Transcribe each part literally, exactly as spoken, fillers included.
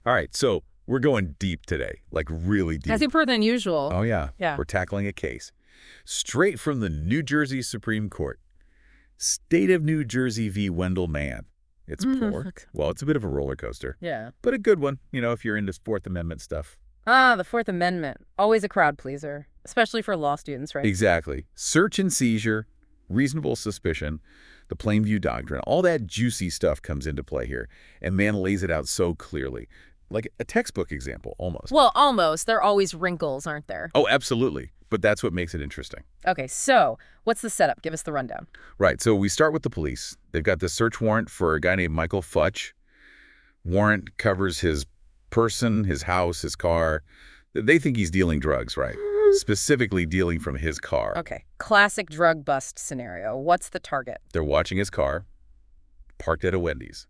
All right, so we're going deep today, like really deep. That's deeper than usual. Oh, yeah. Yeah. We're tackling a case straight from the New Jersey Supreme Court. State of New Jersey v. Wendell Mann. It's pork. Well, it's a bit of a roller coaster, Yeah. but a good one, you know, if you're into Fourth Amendment stuff. Ah, the Fourth Amendment. Always a crowd pleaser, especially for law students, right? Exactly. Search and seizure, reasonable suspicion, the Plainview Doctrine, all that juicy stuff comes into play here, and Mann lays it out so clearly. Like a textbook example, almost. Well, almost. There are always wrinkles, aren't there? Oh, absolutely. But that's what makes it interesting. Okay, so what's the setup? Give us the rundown. Right, so we start with the police. They've got this search warrant for a guy named Michael Futch. Warrant covers his person, his house, his car. They think he's dealing drugs, right? Specifically dealing from his car. Okay, classic drug bust scenario. What's the target? They're watching his car, parked at a Wendy's.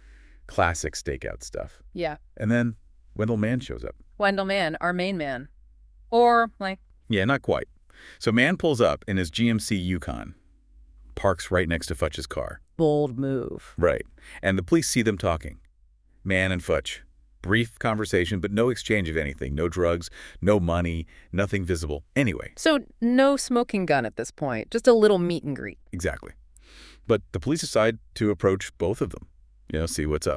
Classic stakeout stuff. Yeah. And then Wendell Mann shows up. Wendell Mann, our main man. Or, like... Yeah, not quite. So Mann pulls up in his G M C Yukon, parks right next to Futch's car. Bold move. Right. And the police see them talking. Mann and Futch. Brief conversation, but no exchange of anything. No drugs, no money, nothing visible. Anyway. So, no smoking gun at this point. Just a little meet and greet. Exactly. But the police decide to approach both of them. You know, see what's up.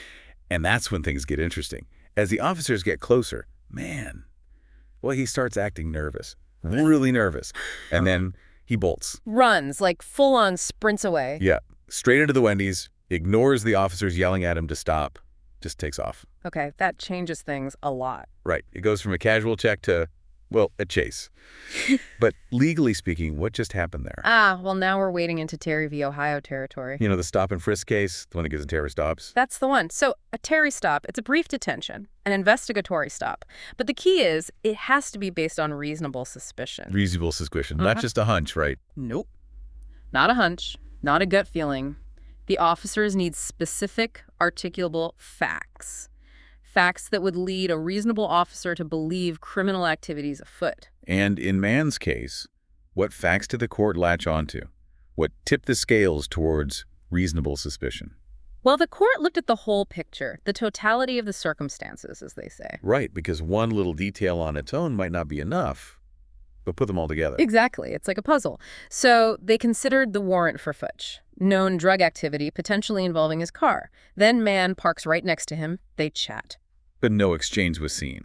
And that's when things get interesting. As the officers get closer, man, well, he starts acting nervous. Really nervous. And then he bolts. Runs, like full-on sprints away. Yeah. Straight into the Wendy's, ignores the officers yelling at him to stop, just takes off. Okay, that changes things a lot. Right. It goes from a casual check to, well, a chase. But legally speaking, what just happened there? Ah, well, now we're wading into Terry v. Ohio territory. You know, the stop and frisk case, the one that gives a Terry stops? That's the one. So a Terry stop, it's a brief detention, an investigatory stop. But the key is it has to be based on reasonable suspicion. Reasonable suspicion, Uh-huh. not just a hunch, right? Nope. Not a hunch, not a gut feeling. The officers need specific, articulable facts. Facts that would lead a reasonable officer to believe criminal activities afoot. And in Mann's case, what facts did the court latch onto? What tipped the scales towards reasonable suspicion? Well, the court looked at the whole picture, the totality of the circumstances, as they say. Right, because one little detail on its own might not be enough, but put them all together. Exactly. It's like a puzzle. So they considered the warrant for Futch, known drug activity potentially involving his car. Then Mann parks right next to him. They chat. But no exchange was seen.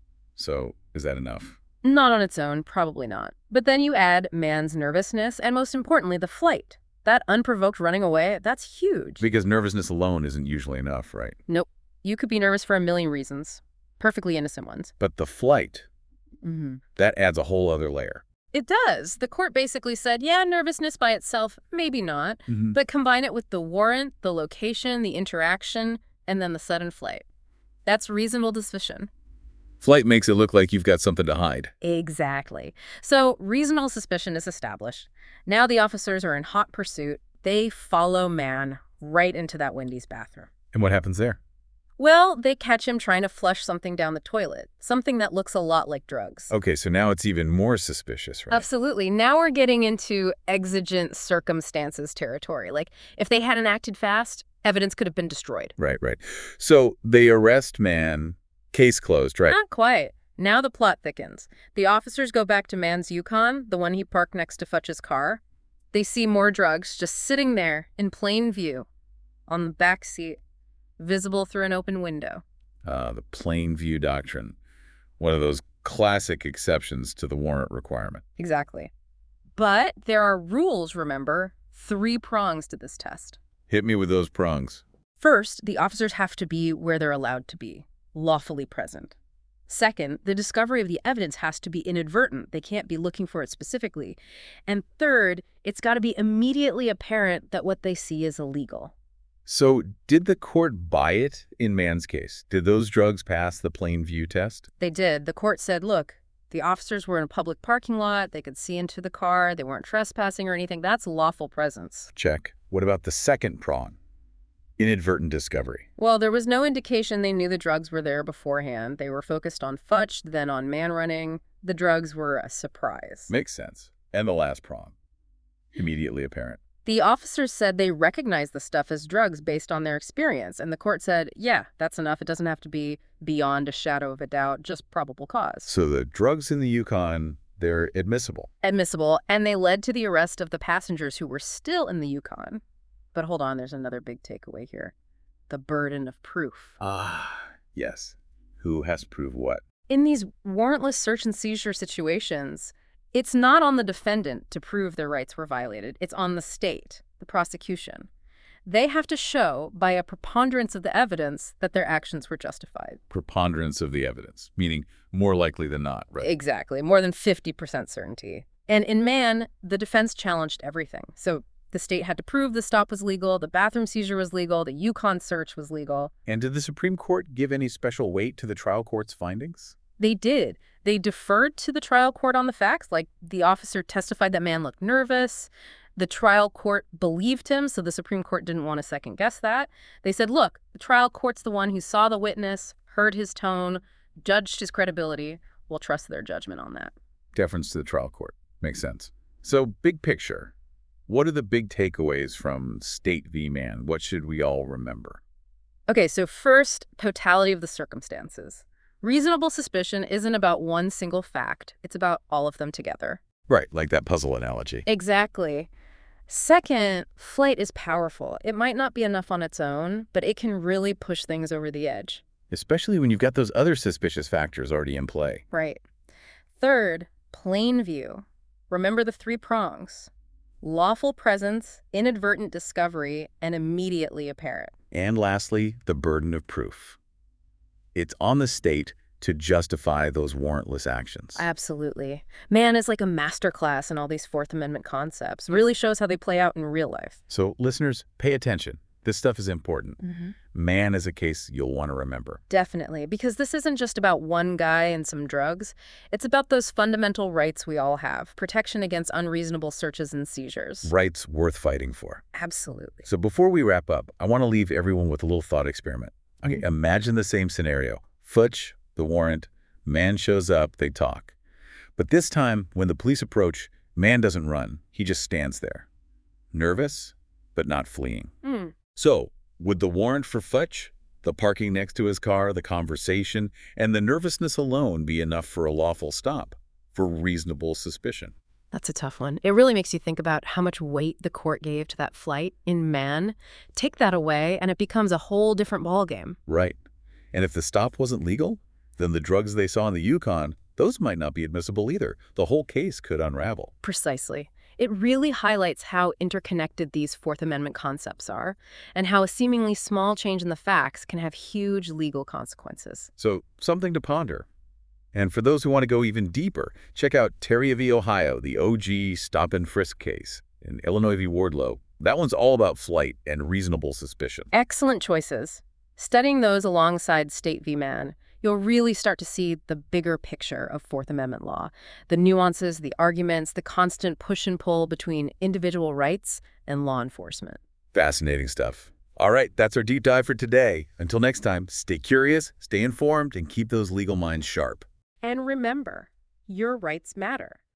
So is that enough? Not on its own, probably not. But then you add Mann's nervousness and, most importantly, the flight. That unprovoked running away, that's huge. Because nervousness alone isn't usually enough, right? Nope. You could be nervous for a million reasons. Perfectly innocent ones. But the flight, Mm-hmm. that adds a whole other layer. It does. The court basically said, yeah, nervousness by itself, maybe not. Mm-hmm. But combine it with the warrant, the location, the interaction, and then the sudden flight. That's reasonable suspicion. Flight makes it look like you've got something to hide. Exactly. So reasonable suspicion is established. Now the officers are in hot pursuit. They follow Mann right into that Wendy's bathroom. And what happens there? Well, they catch him trying to flush something down the toilet, something that looks a lot like drugs. Okay, so now it's even more suspicious, right? Absolutely. Now we're getting into exigent circumstances territory. Like, if they hadn't acted fast, evidence could have been destroyed. Right, right. So they arrest Mann, case closed, right? Not quite. Now the plot thickens. The officers go back to Mann's Yukon, the one he parked next to Futch's car. They see more drugs just sitting there in plain view on the back seat, visible through an open window. Uh, the Plainview Doctrine. One of those classic exceptions to the warrant requirement. Exactly. But there are rules, remember? Three prongs to this test. Hit me with those prongs. First, the officers have to be where they're allowed to be, lawfully present. Second, the discovery of the evidence has to be inadvertent. They can't be looking for it specifically. And third, it's got to be immediately apparent that what they see is illegal. So did the court buy it in Mann's case? Did those drugs pass the Plainview test? They did. The court said, look, the officers were in a public parking lot. They could see into the car. They weren't trespassing or anything. That's lawful presence. Check. What about the second prong? Inadvertent discovery. Well, there was no indication they knew the drugs were there beforehand. They were focused on Futch, then on Mann running. The drugs were a surprise. Makes sense. And the last prong. Immediately apparent. The officers said they recognized the stuff as drugs based on their experience, and the court said, yeah, that's enough. It doesn't have to be beyond a shadow of a doubt, just probable cause. So the drugs in the Yukon, they're admissible. Admissible, and they led to the arrest of the passengers who were still in the Yukon. But hold on, there's another big takeaway here. The burden of proof. Ah, yes. Who has to prove what? In these warrantless search and seizure situations, it's not on the defendant to prove their rights were violated. It's on the state, the prosecution. They have to show, by a preponderance of the evidence, that their actions were justified. Preponderance of the evidence, meaning more likely than not, right? Exactly. More than fifty percent certainty. And in Mann, the defense challenged everything. So the state had to prove the stop was legal, the bathroom seizure was legal, the Yukon search was legal. And did the Supreme Court give any special weight to the trial court's findings? They did. They deferred to the trial court on the facts, like the officer testified that Mann looked nervous. The trial court believed him, so the Supreme Court didn't want to second-guess that. They said, look, the trial court's the one who saw the witness, heard his tone, judged his credibility. We'll trust their judgment on that. Deference to the trial court. Makes sense. So, big picture. What are the big takeaways from State v. Mann? What should we all remember? Okay, so first, totality of the circumstances. Reasonable suspicion isn't about one single fact. It's about all of them together. Right, like that puzzle analogy. Exactly. Second, flight is powerful. It might not be enough on its own, but it can really push things over the edge. Especially when you've got those other suspicious factors already in play. Right. Third, plain view. Remember the three prongs. Lawful presence, inadvertent discovery, and immediately apparent. And lastly, the burden of proof. It's on the state to justify those warrantless actions. Absolutely. Mann is like a masterclass in all these Fourth Amendment concepts. Really shows how they play out in real life. So, listeners, pay attention. This stuff is important. Mm-hmm. Mann is a case you'll want to remember. Definitely, because this isn't just about one guy and some drugs. It's about those fundamental rights we all have. Protection against unreasonable searches and seizures. Rights worth fighting for. Absolutely. So before we wrap up, I want to leave everyone with a little thought experiment. Okay, imagine the same scenario. Futch, the warrant, Mann shows up, they talk. But this time, when the police approach, Mann doesn't run. He just stands there. Nervous, but not fleeing. Mm. So, would the warrant for Futch, the parking next to his car, the conversation, and the nervousness alone be enough for a lawful stop, for reasonable suspicion? That's a tough one. It really makes you think about how much weight the court gave to that flight in Mann. Take that away, and it becomes a whole different ballgame. Right. And if the stop wasn't legal, then the drugs they saw in the Yukon, those might not be admissible either. The whole case could unravel. Precisely. It really highlights how interconnected these Fourth Amendment concepts are, and how a seemingly small change in the facts can have huge legal consequences. So, something to ponder. And for those who want to go even deeper, check out Terry v. Ohio, the O G stop and frisk case, and Illinois v. Wardlow. That one's all about flight and reasonable suspicion. Excellent choices. Studying those alongside State v. Mann, you'll really start to see the bigger picture of Fourth Amendment law, the nuances, the arguments, the constant push and pull between individual rights and law enforcement. Fascinating stuff. All right, that's our deep dive for today. Until next time, stay curious, stay informed, and keep those legal minds sharp. And remember, your rights matter.